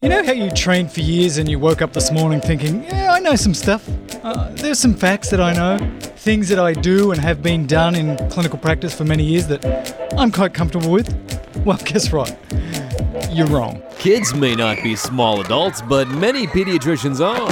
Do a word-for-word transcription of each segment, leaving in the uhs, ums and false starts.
You know how you trained for years and you woke up this morning thinking, yeah, I know some stuff. Uh, there's some facts that I know, things that I do and have been done in clinical practice for many years that I'm quite comfortable with? Well, guess what? You're wrong. Kids may not be small adults, but many pediatricians are.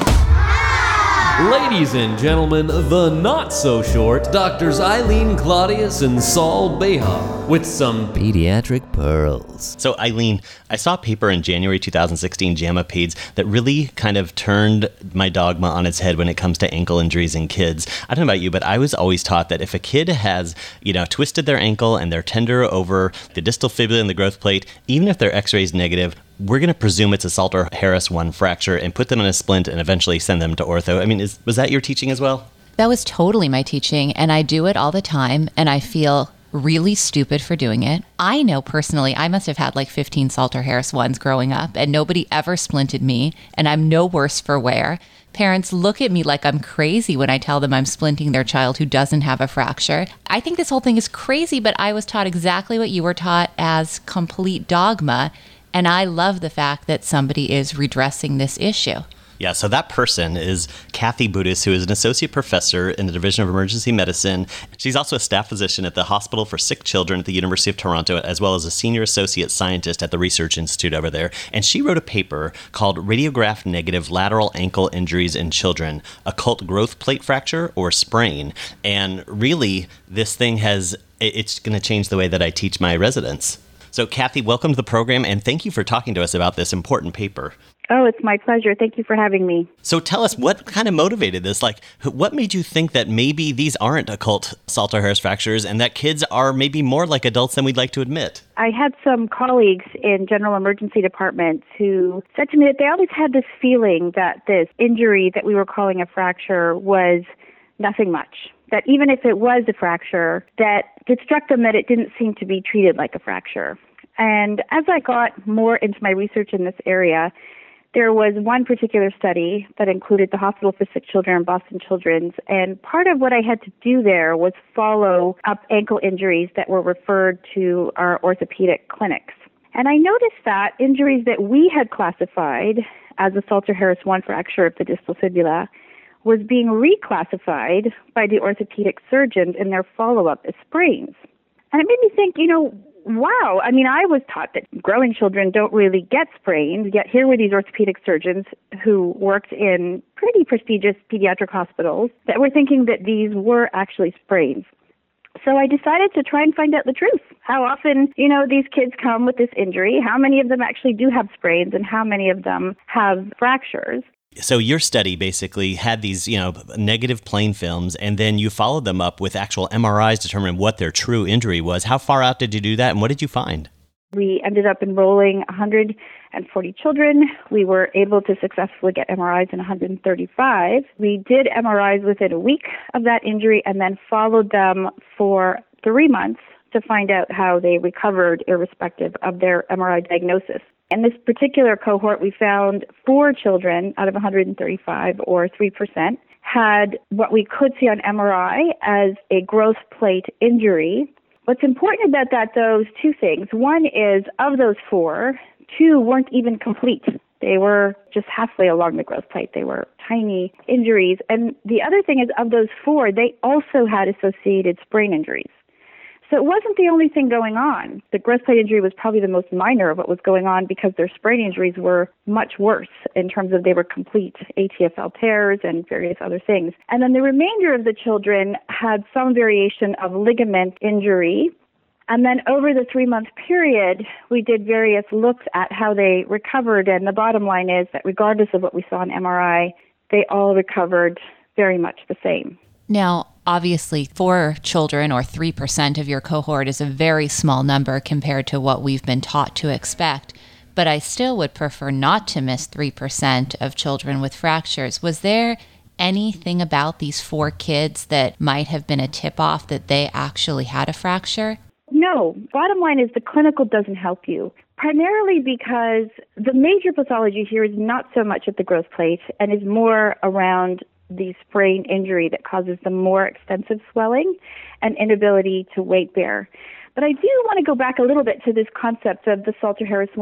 Ladies and gentlemen, the not-so-short Doctors Eileen Claudius and Saul Behar with some pediatric pearls. So, Eileen, I saw a paper in January two thousand sixteen, JAMA Peds, that really kind of turned my dogma on its head when it comes to ankle injuries in kids. I don't know about you, but I was always taught that if a kid has, you know, twisted their ankle and they're tender over the distal fibula and the growth plate, even if their x-ray is negative, we're going to presume it's a Salter-Harris one fracture and put them in a splint and eventually send them to ortho. I mean, is, was that your teaching as well? That was totally my teaching, and I do it all the time, and I feel really stupid for doing it. I know personally, I must have had like fifteen Salter-Harris ones growing up, and nobody ever splinted me, and I'm no worse for wear. Parents look at me like I'm crazy when I tell them I'm splinting their child who doesn't have a fracture. I think this whole thing is crazy, but I was taught exactly what you were taught as complete dogma. And I love the fact that somebody is redressing this issue. Yeah, so that person is Kathy Budis, who is an associate professor in the Division of Emergency Medicine. She's also a staff physician at the Hospital for Sick Children at the University of Toronto, as well as a senior associate scientist at the Research Institute over there. And she wrote a paper called Radiograph Negative Lateral Ankle Injuries in Children, Occult Growth Plate Fracture or Sprain. And really, this thing has, it's going to change the way that I teach my residents. So, Kathy, welcome to the program, and thank you for talking to us about this important paper. Oh, it's my pleasure. Thank you for having me. So tell us, what kind of motivated this? Like, what made you think that maybe these aren't occult Salter-Harris fractures and that kids are maybe more like adults than we'd like to admit? I had some colleagues in general emergency departments who said to me that they always had this feeling that this injury that we were calling a fracture was nothing much. That even if it was a fracture, that it struck them that it didn't seem to be treated like a fracture. And as I got more into my research in this area, there was one particular study that included the Hospital for Sick Children and Boston Children's, and part of what I had to do there was follow up ankle injuries that were referred to our orthopedic clinics. And I noticed that injuries that we had classified as a Salter-Harris one fracture of the distal fibula was being reclassified by the orthopedic surgeons in their follow-up as sprains. And it made me think, you know, wow, I mean, I was taught that growing children don't really get sprains, yet here were these orthopedic surgeons who worked in pretty prestigious pediatric hospitals that were thinking that these were actually sprains. So I decided to try and find out the truth. How often, you know, these kids come with this injury, how many of them actually do have sprains, and how many of them have fractures. So your study basically had these, you know, negative plain films, and then you followed them up with actual M R Is to determine what their true injury was. How far out did you do that, and what did you find? We ended up enrolling one hundred forty children. We were able to successfully get M R Is in one hundred thirty-five. We did M R Is within a week of that injury and then followed them for three months to find out how they recovered irrespective of their M R I diagnosis. In this particular cohort, we found four children out of one hundred thirty-five, or three percent, had what we could see on M R I as a growth plate injury. What's important about that, though, is two things. One is, of those four, two weren't even complete. They were just halfway along the growth plate. They were tiny injuries. And the other thing is, of those four, they also had associated sprain injuries. So it wasn't the only thing going on. The growth plate injury was probably the most minor of what was going on because their sprain injuries were much worse in terms of they were complete A T F L tears and various other things. And then the remainder of the children had some variation of ligament injury. And then over the three-month period, we did various looks at how they recovered. And the bottom line is that regardless of what we saw in M R I, they all recovered very much the same. Now, obviously, four children or three percent of your cohort is a very small number compared to what we've been taught to expect, but I still would prefer not to miss three percent of children with fractures. Was there anything about these four kids that might have been a tip-off that they actually had a fracture? No. Bottom line is the clinical doesn't help you, primarily because the major pathology here is not so much at the growth plate and is more around the sprain injury that causes the more extensive swelling and inability to weight bear. But I do want to go back a little bit to this concept of the Salter-Harris one.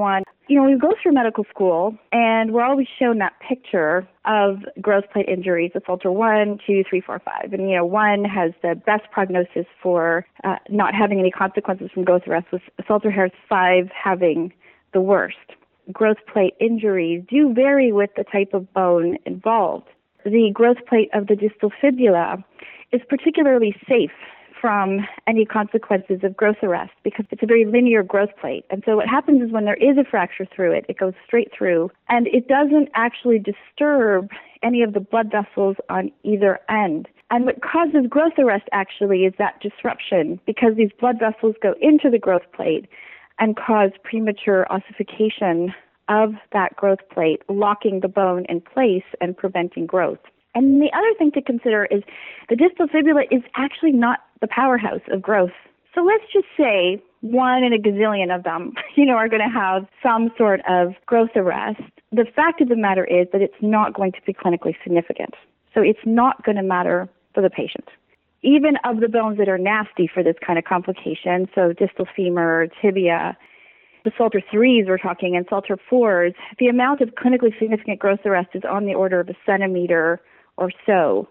You know, we go through medical school, and we're always shown that picture of growth plate injuries, the Salter one, two, three, four, five. And, you know, one has the best prognosis for uh, not having any consequences from growth arrest, with Salter Harris five having the worst. Growth plate injuries do vary with the type of bone involved. The growth plate of the distal fibula is particularly safe from any consequences of growth arrest because it's a very linear growth plate. And so what happens is when there is a fracture through it, it goes straight through, and it doesn't actually disturb any of the blood vessels on either end. And what causes growth arrest actually is that disruption, because these blood vessels go into the growth plate and cause premature ossification of that growth plate, locking the bone in place and preventing growth. And the other thing to consider is the distal fibula is actually not the powerhouse of growth. So let's just say one in a gazillion of them, you know, are going to have some sort of growth arrest. The fact of the matter is that it's not going to be clinically significant. So it's not going to matter for the patient. Even of the bones that are nasty for this kind of complication, so distal femur, tibia, the Salter threes we're talking, and Salter fours, the amount of clinically significant growth arrest is on the order of a centimeter or so.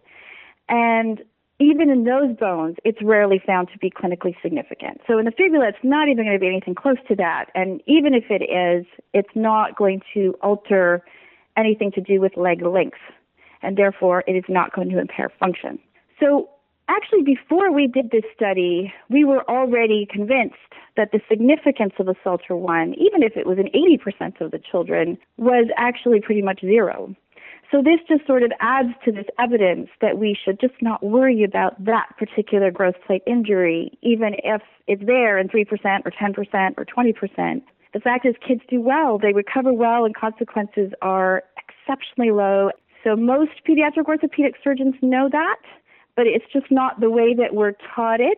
And even in those bones, it's rarely found to be clinically significant. So in the fibula, it's not even going to be anything close to that. And even if it is, it's not going to alter anything to do with leg length. And therefore, it is not going to impair function. So actually, before we did this study, we were already convinced that the significance of a Salter one, even if it was in eighty percent of the children, was actually pretty much zero. So this just sort of adds to this evidence that we should just not worry about that particular growth plate injury, even if it's there in three percent or ten percent or twenty percent. The fact is kids do well, they recover well, and consequences are exceptionally low. So most pediatric orthopedic surgeons know that, but it's just not the way that we're taught it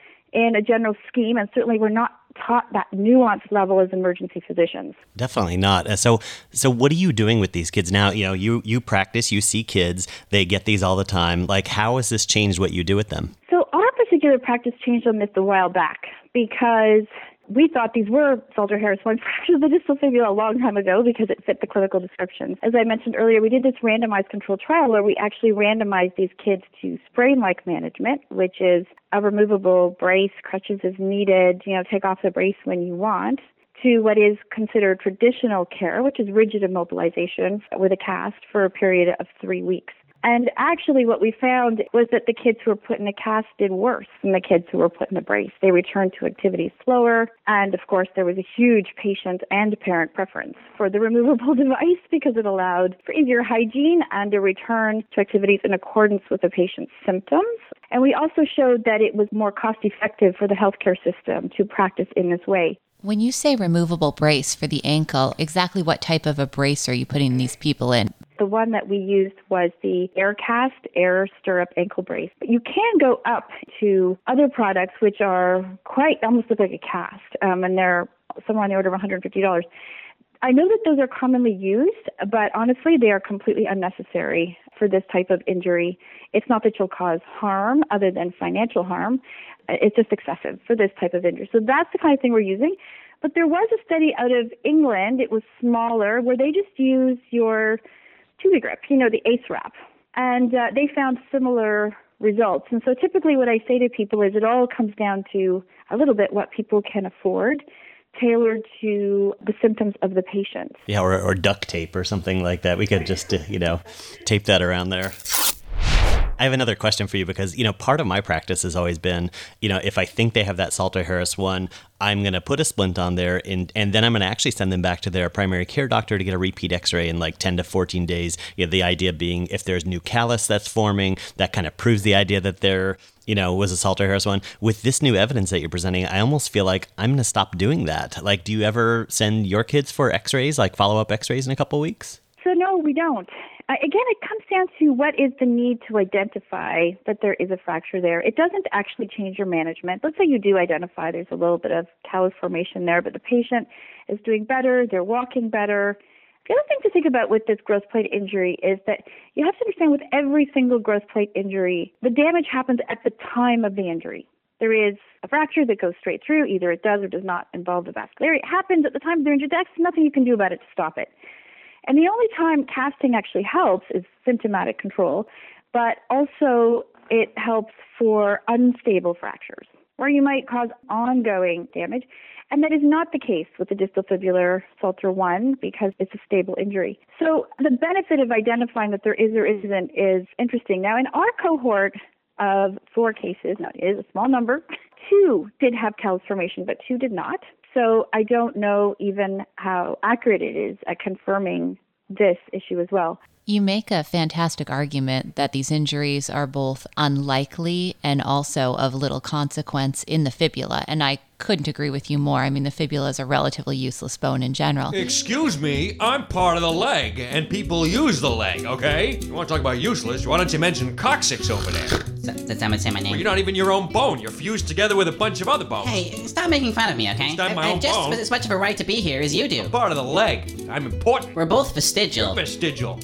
in a general scheme, and certainly we're not taught that nuanced level as emergency physicians. Definitely not. Uh, So, so what are you doing with these kids now? You know, you you practice, you see kids, they get these all the time. Like, how has this changed what you do with them? So our particular practice changed on this a while back because we thought these were Salter Harris one fractures of the distal fibula a long time ago because it fit the clinical description. As I mentioned earlier, we did this randomized controlled trial where we actually randomized these kids to sprain-like management, which is a removable brace, crutches as needed, you know, take off the brace when you want, to what is considered traditional care, which is rigid immobilization with a cast for a period of three weeks. And actually what we found was that the kids who were put in a cast did worse than the kids who were put in a brace. They returned to activities slower, and of course there was a huge patient and parent preference for the removable device because it allowed for easier hygiene and a return to activities in accordance with the patient's symptoms. And we also showed that it was more cost-effective for the healthcare system to practice in this way. When you say removable brace for the ankle, exactly what type of a brace are you putting these people in? The one that we used was the Air Cast Air Stirrup Ankle Brace. But you can go up to other products which are quite, almost look like a cast, um, and they're somewhere on the order of one hundred fifty dollars. I know that those are commonly used, but honestly, they are completely unnecessary for this type of injury. It's not that you'll cause harm other than financial harm. It's just excessive for this type of injury. So that's the kind of thing we're using. But there was a study out of England, it was smaller, where they just use your Tubi Grip, you know, the A C E wrap. And uh, they found similar results. And so typically what I say to people is it all comes down to a little bit what people can afford, tailored to the symptoms of the patient. Yeah, or, or duct tape or something like that. We could just, uh, you know, tape that around there. I have another question for you because, you know, part of my practice has always been, you know, if I think they have that Salter Harris one, I'm going to put a splint on there and, and then I'm going to actually send them back to their primary care doctor to get a repeat x-ray in like ten to fourteen days. You know, the idea being if there's new callus that's forming, that kind of proves the idea that there, you know, was a Salter Harris one. With this new evidence that you're presenting, I almost feel like I'm going to stop doing that. Like, do you ever send your kids for x-rays, like follow-up x-rays in a couple weeks? So no, we don't. Uh, again, it comes down to what is the need to identify that there is a fracture there. It doesn't actually change your management. Let's say you do identify there's a little bit of callus formation there, but the patient is doing better, they're walking better. The other thing to think about with this growth plate injury is that you have to understand with every single growth plate injury, the damage happens at the time of the injury. there is a fracture that goes straight through. Either it does or does not involve the vascularity. It happens at the time of the injury. There's nothing you can do about it to stop it. And the only time casting actually helps is symptomatic control, but also it helps for unstable fractures, where you might cause ongoing damage. And that is not the case with the distal fibular Salter one because it's a stable injury. So the benefit of identifying that there is or isn't is interesting. Now, in our cohort of four cases, now it is a small number, two did have callus formation, but two did not. So I don't know even how accurate it is at confirming this issue as well. You make a fantastic argument that these injuries are both unlikely and also of little consequence in the fibula, and I couldn't agree with you more. I mean, the fibula is a relatively useless bone in general. Excuse me, I'm part of the leg, and people use the leg, okay? You want to talk about useless, why don't you mention coccyx over there? So, does someone say my name? Well, you're not even your own bone. You're fused together with a bunch of other bones. Hey, stop making fun of me, okay? It's not my I, I own have just bone. as much of a right to be here as you do. I'm part of the leg. I'm important. We're both vestigial. You're vestigial.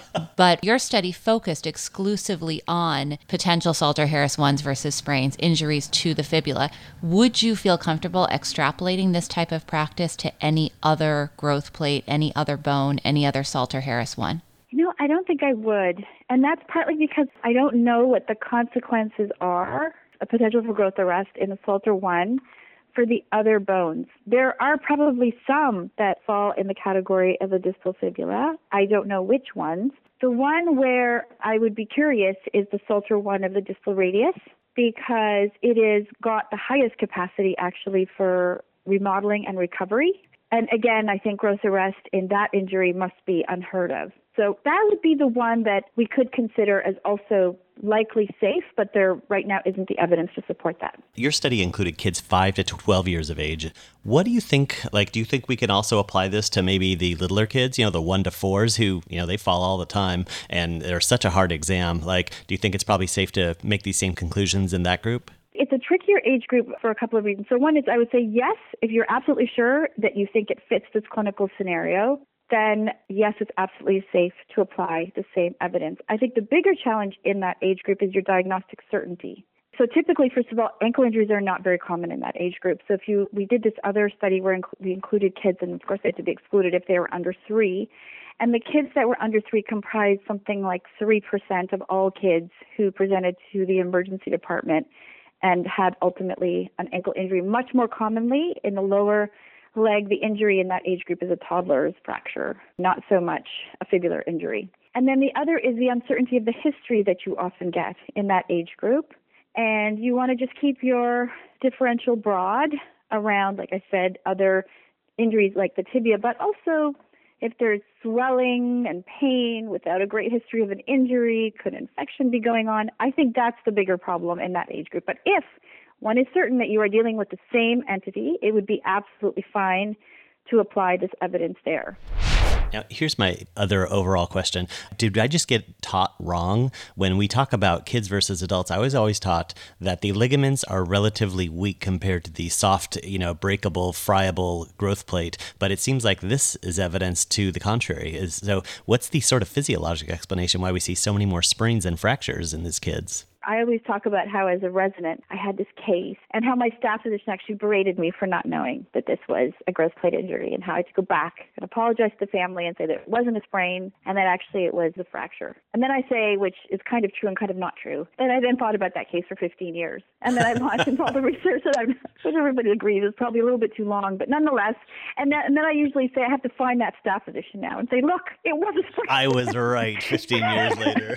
But your study focused exclusively on potential Salter-Harris ones versus sprains, injuries to the fibula. Would you feel comfortable extrapolating this type of practice to any other growth plate, any other bone, any other Salter-Harris one? You know, I don't think I would. And that's partly because I don't know what the consequences are, a potential for growth arrest in the Salter one for the other bones. There are probably some that fall in the category of the distal fibula. I don't know which ones. The one where I would be curious is the Salter one of the distal radius, because it has got the highest capacity actually for remodeling and recovery. And again, I think growth arrest in that injury must be unheard of. So that would be the one that we could consider as also likely safe, but there right now isn't the evidence to support that. Your study included kids five to twelve years of age. What do you think, like, do you think we can also apply this to maybe the littler kids, you know, the one to fours who, you know, they fall all the time and they're such a hard exam? Like, do you think it's probably safe to make these same conclusions in that group? It's a trickier age group for a couple of reasons. So one is I would say yes, if you're absolutely sure that you think it fits this clinical scenario, then yes, it's absolutely safe to apply the same evidence. I think the bigger challenge in that age group is your diagnostic certainty. So typically, first of all, ankle injuries are not very common in that age group. So if you, we did this other study where inc- we included kids, and of course they had to be excluded if they were under three. And the kids that were under three comprised something like three percent of all kids who presented to the emergency department and had ultimately an ankle injury. Much more commonly in the lower leg, the injury in that age group is a toddler's fracture, not so much a fibular injury. And then the other is the uncertainty of the history that you often get in that age group. And you want to just keep your differential broad around, like I said, other injuries like the tibia, but also if there's swelling and pain without a great history of an injury, could infection be going on? I think that's the bigger problem in that age group. But if one is certain that you are dealing with the same entity, it would be absolutely fine to apply this evidence there. Now, here's my other overall question. Did I just get taught wrong? When we talk about kids versus adults, I was always taught that the ligaments are relatively weak compared to the soft, you know, breakable, friable growth plate. But it seems like this is evidence to the contrary. Is so what's the sort of physiologic explanation why we see so many more sprains and fractures in these kids? I always talk about how as a resident I had this case and how my staff physician actually berated me for not knowing that this was a growth plate injury, and how I had to go back and apologize to the family and say that it wasn't a sprain and that actually it was a fracture. And then I say, which is kind of true and kind of not true, that I then thought about that case for fifteen years. And then I launched into all the research that I'm, which everybody agrees is probably a little bit too long, but nonetheless. And then, and then I usually say I have to find that staff physician now and say, look, it was a sprain. I was right fifteen years later.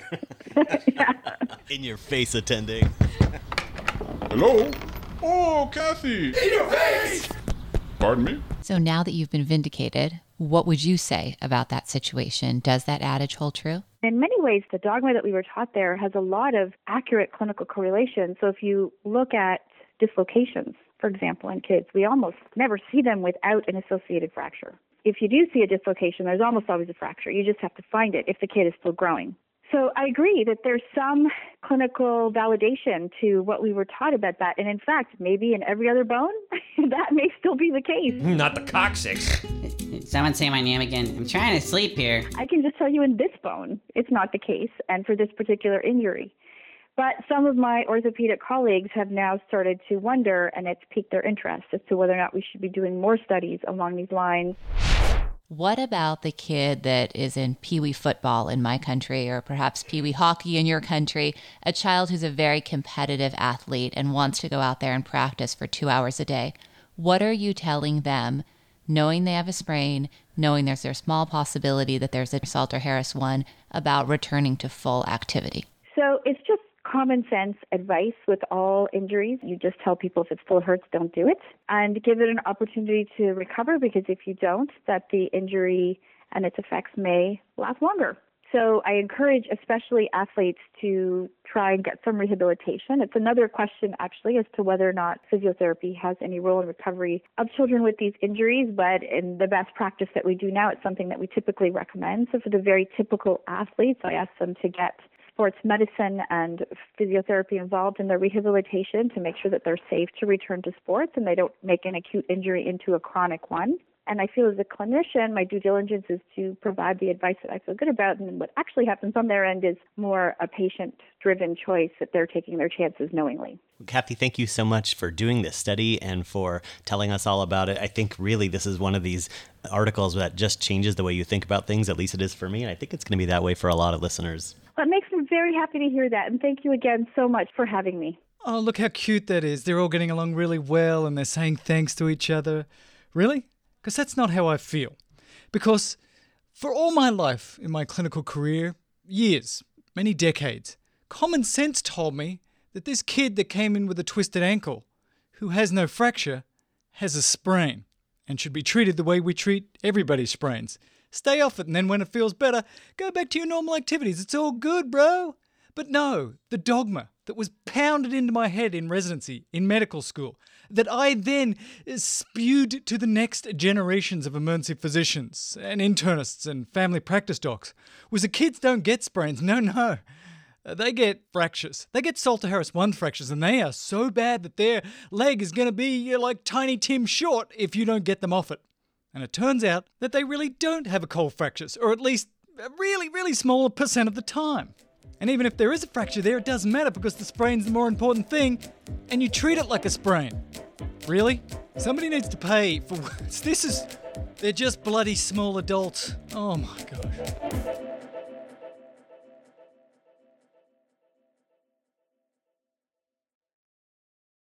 Yeah. In your face attending. Hello? Oh, Kathy. In your face! Pardon me? So now that you've been vindicated, what would you say about that situation? Does that adage hold true? In many ways, the dogma that we were taught there has a lot of accurate clinical correlation. So if you look at dislocations, for example, in kids, we almost never see them without an associated fracture. If you do see a dislocation, there's almost always a fracture. You just have to find it if the kid is still growing. So I agree that there's some clinical validation to what we were taught about that. And in fact, maybe in every other bone, that may still be the case. Not the coccyx. Someone say my name again. I'm trying to sleep here. I can just tell you in this bone, it's not the case, and for this particular injury. But some of my orthopedic colleagues have now started to wonder, and it's piqued their interest as to whether or not we should be doing more studies along these lines. What about the kid that is in Pee-wee football in my country, or perhaps Pee-wee hockey in your country, a child who's a very competitive athlete and wants to go out there and practice for two hours a day? What are you telling them, knowing they have a sprain, knowing there's a small possibility that there's a Salter-Harris one, about returning to full activity? So it's just common sense advice with all injuries. You just tell people if it still hurts, don't do it, and give it an opportunity to recover, because if you don't, that the injury and its effects may last longer. So I encourage especially athletes to try and get some rehabilitation. It's another question actually as to whether or not physiotherapy has any role in recovery of children with these injuries, but in the best practice that we do now, it's something that we typically recommend. So for the very typical athletes, I ask them to get sports medicine and physiotherapy involved in their rehabilitation to make sure that they're safe to return to sports and they don't make an acute injury into a chronic one. And I feel as a clinician, my due diligence is to provide the advice that I feel good about. And what actually happens on their end is more a patient-driven choice that they're taking their chances knowingly. Kathy, thank you so much for doing this study and for telling us all about it. I think really this is one of these articles that just changes the way you think about things. At least it is for me. And I think it's going to be that way for a lot of listeners. Well, it makes me very happy to hear that. And thank you again so much for having me. Oh, look how cute that is. They're all getting along really well and they're saying thanks to each other. Really? Because that's not how I feel. Because for all my life in my clinical career, years, many decades, common sense told me that this kid that came in with a twisted ankle, who has no fracture, has a sprain and should be treated the way we treat everybody's sprains. Stay off it, and then when it feels better, go back to your normal activities. It's all good, bro. But no, the dogma that was pounded into my head in residency, in medical school, that I then spewed to the next generations of emergency physicians and internists and family practice docs, was that kids don't get sprains. No, no. They get fractures. They get Salter-Harris one fractures, and they are so bad that their leg is going to be like Tiny Tim Short if you don't get them off it. And it turns out that they really don't have a cold fractures, or at least a really, really small percent of the time. And even if there is a fracture there, it doesn't matter because the sprain's the more important thing, and you treat it like a sprain. Really? Somebody needs to pay for this. Is they're just bloody small adults. Oh my gosh.